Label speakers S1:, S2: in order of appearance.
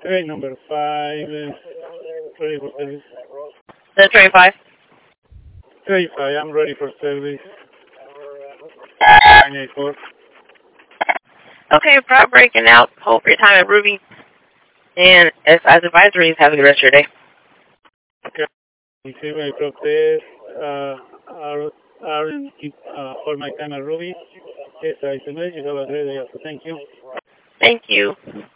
S1: Okay, number 5, ready for service.
S2: 1025.
S1: 35, I'm ready for service. 984.
S2: Okay, prop breaking out. Hold for your time at Ruby. And as advisories, have a good rest of your day.
S1: Okay. Receive protest, for my time at Ruby. Yes, I submit. You have a great day. Thank you.
S2: Thank you.